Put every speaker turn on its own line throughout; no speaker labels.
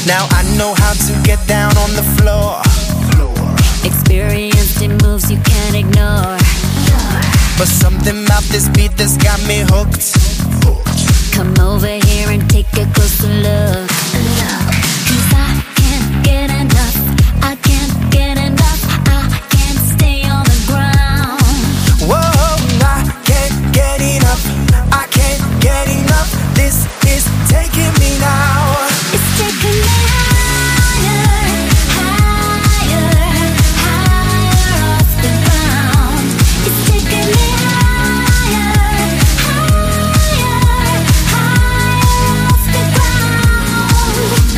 Now I know how to get down on the floor.
Experienced in moves you can't ignore.
But something about this beat that's got me hooked.
Come over here and take a closer look. 'Cause I can't get enough. I can't get enough. I can't stay on the ground.
Whoa, I can't get enough. I can't get enough. This is taking me now.
It's taking me higher, higher, higher off the ground. It's taking me higher, higher, higher off the ground.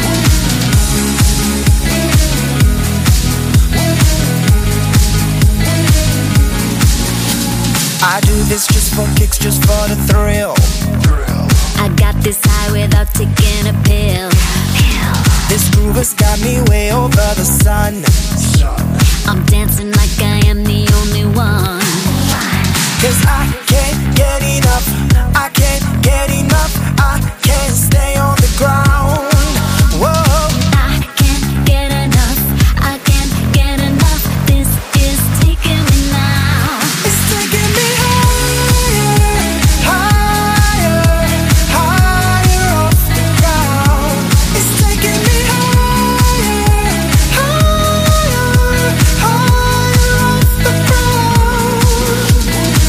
I do this just for kicks, just for the thrill.
I got this high without taking a pill.
This groove has got me way over the sun.
I'm dancing like I am the only one.
'Cause I can't get enough. I can't get enough. I can't stay on the ground. Whoa,
I can't get enough. I can't get enough. This is taking me now.
it's taking me higher, higher, higher off the ground. It's taking me higher, higher, higher off the ground.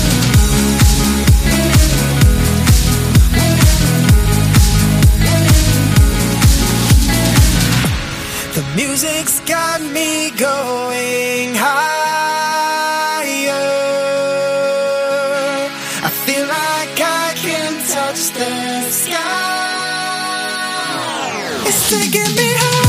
The music's got me going higher. I feel like I can touch the sky. It's taking me higher.